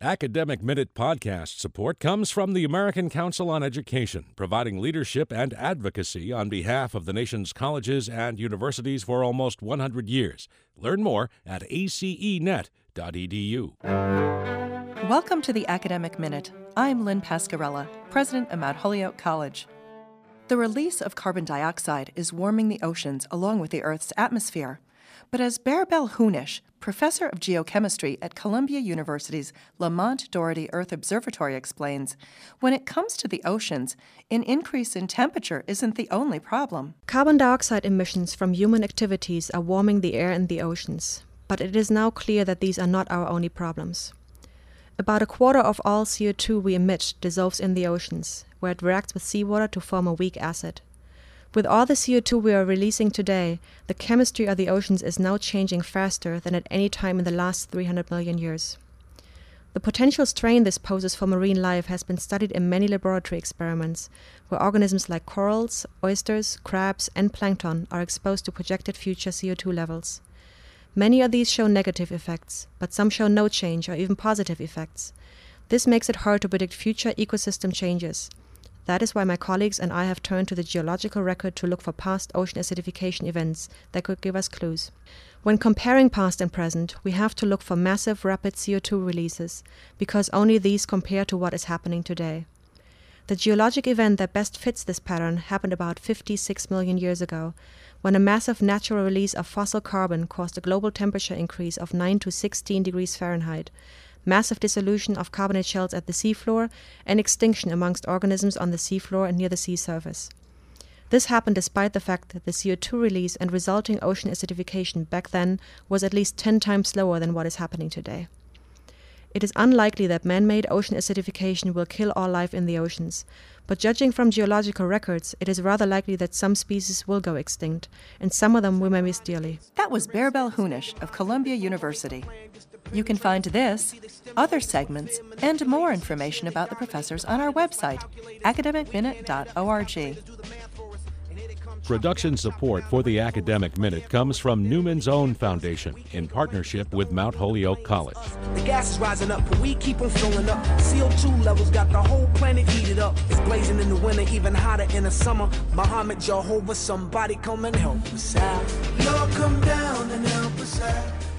Academic Minute podcast support comes from the American Council on Education, providing leadership and advocacy on behalf of the nation's colleges and universities for almost 100 years. Learn more at acenet.edu. Welcome to the Academic Minute. I'm Lynn Pascarella, president of Mount Holyoke College. The release of carbon dioxide is warming the oceans along with the Earth's atmosphere. But as Bearbel Hunish, professor of geochemistry at Columbia University's Lamont Doherty Earth Observatory explains, when it comes to the oceans, an increase in temperature isn't the only problem. Carbon dioxide emissions from human activities are warming the air and the oceans, but it is now clear that these are not our only problems. About a quarter of all CO2 we emit dissolves in the oceans, where it reacts with seawater to form a weak acid. With all the CO2 we are releasing today, the chemistry of the oceans is now changing faster than at any time in the last 300 million years. The potential strain this poses for marine life has been studied in many laboratory experiments, where organisms like corals, oysters, crabs, and plankton are exposed to projected future CO2 levels. Many of these show negative effects, but some show no change or even positive effects. This makes it hard to predict future ecosystem changes. That is why my colleagues and I have turned to the geological record to look for past ocean acidification events that could give us clues. When comparing past and present, we have to look for massive, rapid CO2 releases, because only these compare to what is happening today. The geologic event that best fits this pattern happened about 56 million years ago, when a massive natural release of fossil carbon caused a global temperature increase of 9 to 16 degrees Fahrenheit, massive dissolution of carbonate shells at the seafloor, and extinction amongst organisms on the seafloor and near the sea surface. This happened despite the fact that the CO2 release and resulting ocean acidification back then was at least 10 times slower than what is happening today. It is unlikely that man-made ocean acidification will kill all life in the oceans, but judging from geological records, it is rather likely that some species will go extinct, and some of them we may miss dearly. That was Bearbel Hunish of Columbia University. You can find this, other segments, and more information about the professors on our website, academicminute.org. Production support for the Academic Minute comes from Newman's Own Foundation in partnership with Mount Holyoke College. The gas is rising up, but we keep on filling up. CO2 levels got the whole planet heated up. It's blazing in the winter, even hotter in the summer. Muhammad, Jehovah, somebody come and help us out. Lord, come down and help us out.